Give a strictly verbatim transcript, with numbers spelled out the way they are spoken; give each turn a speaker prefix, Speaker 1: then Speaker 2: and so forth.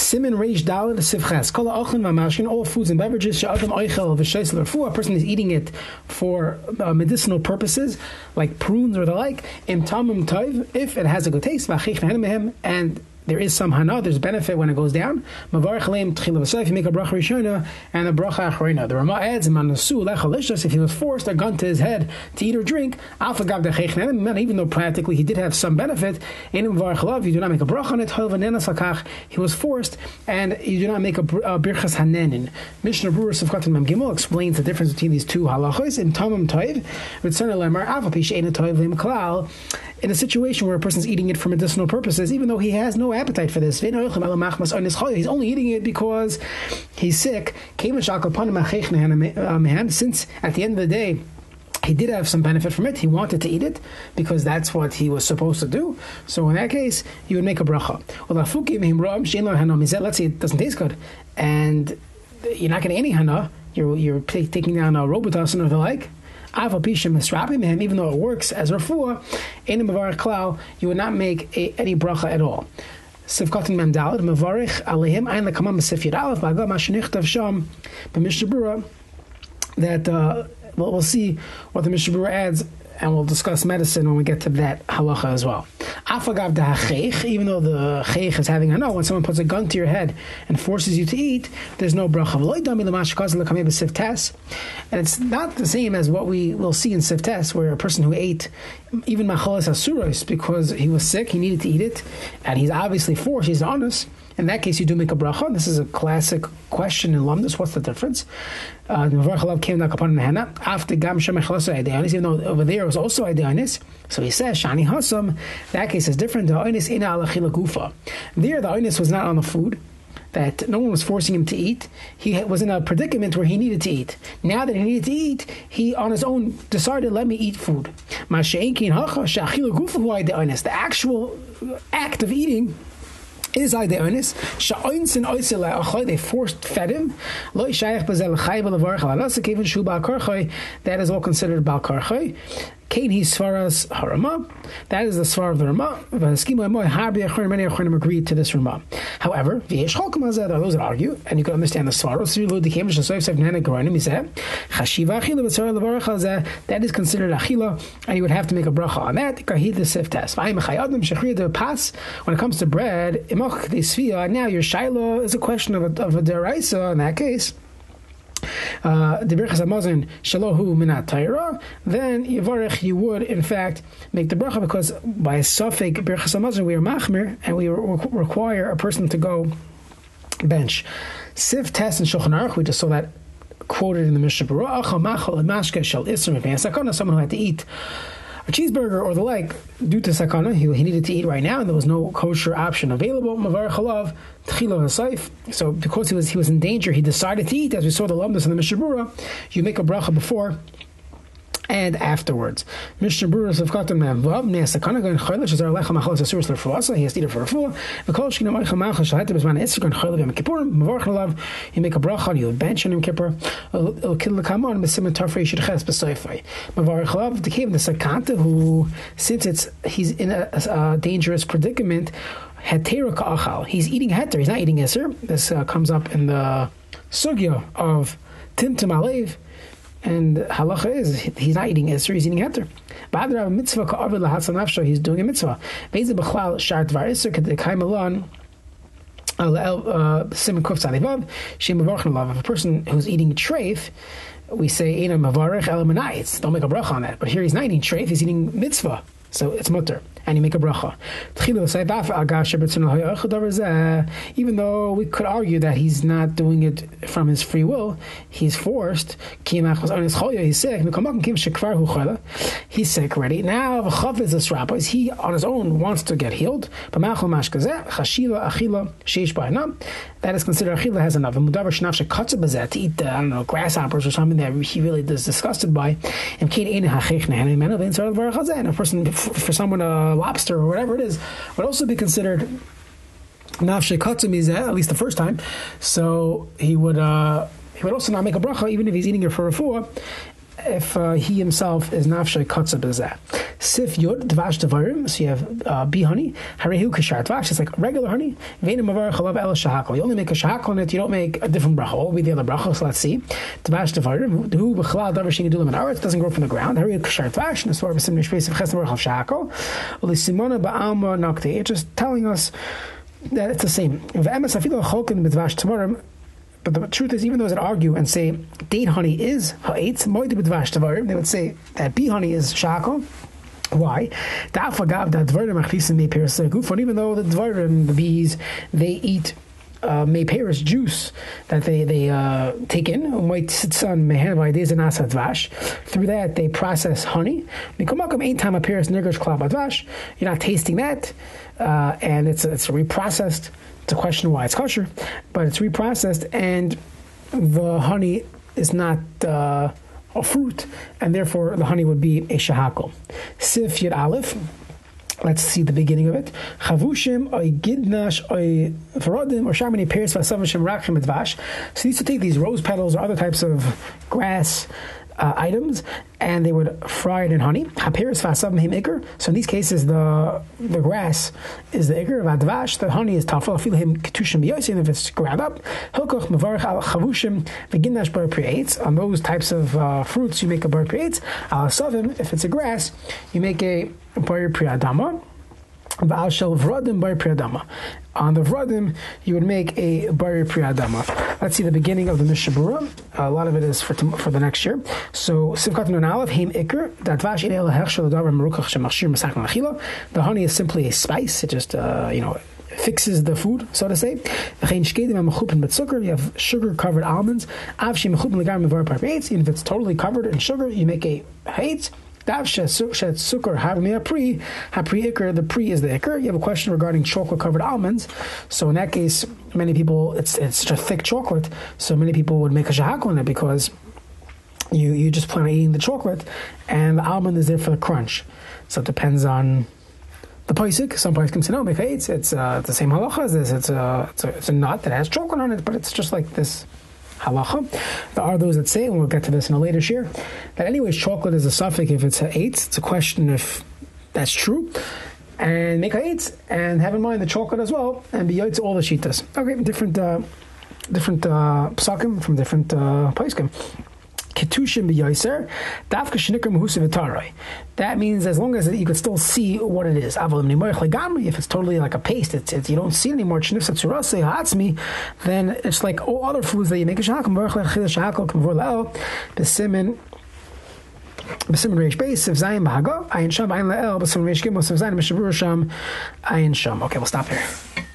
Speaker 1: Simin Reish Daled Sivches. Kol ha'ochlin v'mashin, all foods and beverages, she'adam oichel v'sheis l'refuah, a person is eating it for uh, medicinal purposes, like prunes or the like, im tamim toiv, if it has a good taste, v'achich nehenem mehem, and there is some hana, there's benefit when it goes down. Mavarich aleim tchila v'sayf, you make a bracha rishona and a bracha achrona. The Rama adds, manasu lechalishas, if he was forced a gun to his head to eat or drink, alpha gav dechech nehenem, even though practically he did have some benefit, in mavarich alav, you do not make a bracha on it, hol v'nenas lakach, he was forced, and you do not make a birchas hanenin. Mishnah Berurah Sivkatan Mem Gimel explains the difference between these two halachos. In tamim toiv, v'tzana lemar, alpha pish eina toiv v'im klal, in a situation where a person's eating it for medicinal purposes, even though he has no appetite for this, he's only eating it because he's sick. Since at the end of the day, he did have some benefit from it, he wanted to eat it because that's what he was supposed to do. So in that case, you would make a bracha. Let's say it doesn't taste good, and you're not getting any hana, you're, you're taking down a Robitussin or the like, even though it works as refuah, in a mavarich klal, you would not make a, any bracha at all. Sivkatan Mem Daled, mavarich aleihim ein lekamam b'sif yud aleph, v'agam ha'shenichtav sham b'Mishnah Berurah, that uh, we'll, we'll see what the Mishnah Berurah adds, and we'll discuss medicine when we get to that halacha as well. Afagav da'achech, even though the chech is having a no, when someone puts a gun to your head and forces you to eat, there's no bracha. And it's not the same as what we will see in Siftes, where a person who ate even machalas asuros because he was sick, he needed to eat it, and he's obviously forced, he's honest. In that case, you do make a bracha. This is a classic question in Lamdus. What's the difference? Uh, even though over there it was also Aidanis, so he says, Shani Hasam, that case is different. There, the Ainis was not on the food, that no one was forcing him to eat. He was in a predicament where he needed to eat. Now that he needed to eat, he on his own decided, let me eat food. The actual act of eating is I the honest. They forced fed him. That is all considered bal karchay. Kain he svaras harama. That is the svar of the Rama. Many Achronim agreed to this Rama. However, there are those that argue, and you can understand the svar. That is considered achila, and you would have to make a bracha on that. When it comes to bread, now your shaila is a question of a, of a deraisa in that case. Uh, the Birchas Hamazon Shalohu Minat Taira, then Yivarech, you would in fact make the bracha, because by a suffix Birchas Hamazon we are machmir and we re- require a person to go bench. Siv Test and Shulchan Aruch, we just saw that quoted in the Mishnah Berurah. Someone who had to eat a cheeseburger or the like due to sakana, he, he needed to eat right now, and there was no kosher option available. Mavar chalav tchila v'saif. So because he was he was in danger, he decided to eat. As we saw the lumdus in the Mishnah Berurah, you make a bracha before and afterwards. Mishnah Berurah Sivkatan Mem Vav Ne'asakana Gan Chaylish is our lechem machalas asuros l'refuasa. He has to eat it for refuah. V'kol shkina moicha machal shahetem b'zman etzir gan chaylev yom kippurim. Mavar chalav, you make a bracha on you bench on Yom Kippur. El kid l'kamon b'simen tarfrei shidches b'soifai. Mavar chalav the cave the sakanta who, since it's he's in a, a dangerous predicament, heter ka'achal. He's eating heter. He's not eating iser. This uh, comes up in the sugya of timtum alev. And halacha is he's not eating Isser, he's eating Heter. Ba'adra mitzvah ka'avid lahatzal nafsho, he's doing a mitzvah. Be'ezeh b'chlal shar dvar Isser k'dekayim alon simen kuf tzadivav shem mavarchen alav. If a person who's eating treif, we say ena mavarech el menayitz, don't make a bracha on that. But here he's not eating treif, he's eating mitzvah, so it's mutter, and you make a bracha. Even though we could argue that he's not doing it from his free will, he's forced. He's sick. He's sick already. Now he on his own wants to get healed. That is considered achila has enough. To eat, uh, I don't know, grasshoppers or something that he really is disgusted by. And a person, for someone, a lobster or whatever it is, would also be considered nafshe katzum, at least the first time. So he would uh, he would also not make a bracha even if he's eating it for refuah, if uh, he himself is nafshe katzum. Sif Yod Dvash Devarim. So you have uh, bee honey. Harehu Kashar Dvash. It's like regular honey. Ve'enim Mavar Chalav El Shahakol. You only make a shahakol on it. You don't make a different bracha. What will be the other bracha? So let's see. Dvash Devarim. Who B'chalal Davar Shingedulam and Aretz doesn't grow from the ground. Harehu Kashar Dvash. And the Svar B'sim Nishpeis of Chesed Baruch Shahakol. Ulisimona Ba'alma Nokte. It's just telling us that it's the same. But the truth is, even those that argue and say date honey is ha'etz, they would say that bee honey is shakol. Why? Even though the dvarim, the bees, they eat uh, Mayperis juice that they they uh, take in. Through that, they process honey. You're not tasting that, uh, and it's it's reprocessed. It's a question why it's kosher, but it's reprocessed, and the honey is not uh, a fruit, and therefore the honey would be a shahakol. Sif Yud Aleph. Let's see the beginning of it. Chavushim oy gidnash oy v'rodim or shamini pears v'asavashim rachim advash. So they used to take these rose petals or other types of grass uh, items, and they would fry it in honey. Haperes v'asav mehim ikr. So in these cases, the the grass is the ikr. V'advash, the honey is tafel. Afil him ketushim b'yosin if it's ground up. Hilkoch mevarich al chavushim v'gidnash bar pri'etz. On those types of uh, fruits, you make a bar pri'etz. Al asavim, if it's a grass, you make a bar pri'adama. V'al shel v'rodim bar pri'adama. On the v'rodim, you would make a bar pri'adama. Let's see the beginning of the Mishnah Berurah. Uh, a lot of it is for for the next year. So Sivkat Nun Aleph Heim Iker Datvash Inel Hechshel Davar Merukach Shemachshir Masach Machila. The honey is simply a spice. It just uh, you know fixes the food, so to say. You have sugar covered almonds. Even if it's totally covered in sugar, you make a hates. The pre is the ikr. You have a question regarding chocolate covered almonds. So in that case, many people, it's it's such a thick chocolate, so many people would make a shahak on it because you, you just plan on eating the chocolate and the almond is there for the crunch. So it depends on the paisik. Some paisik say no, make it's it's uh, the same halacha as this. It's a, it's a it's a nut that has chocolate on it, but it's just like this halacha. There are those that say, and we'll get to this in a later share, that anyways chocolate is a suffix if it's a eitz. It's a question if that's true. And make a eitz, and have in mind the chocolate as well, and be yaitz all the shitas. Okay, different uh, different uh, psakim from different uh, paiskim. Ketushim b'yoser, dafka shenikar mehusa v'tarai. That means as long as you could still see what it is. If it's totally like a paste, it's, it's you don't see it anymore. Then it's like all other foods that you make a shahakol. B'simin b'simin reish beis if zayin b'haga ayin sham ayin la'el b'simin reish gimel if zayin b'shavur sham ayin sham. Okay, we'll stop here.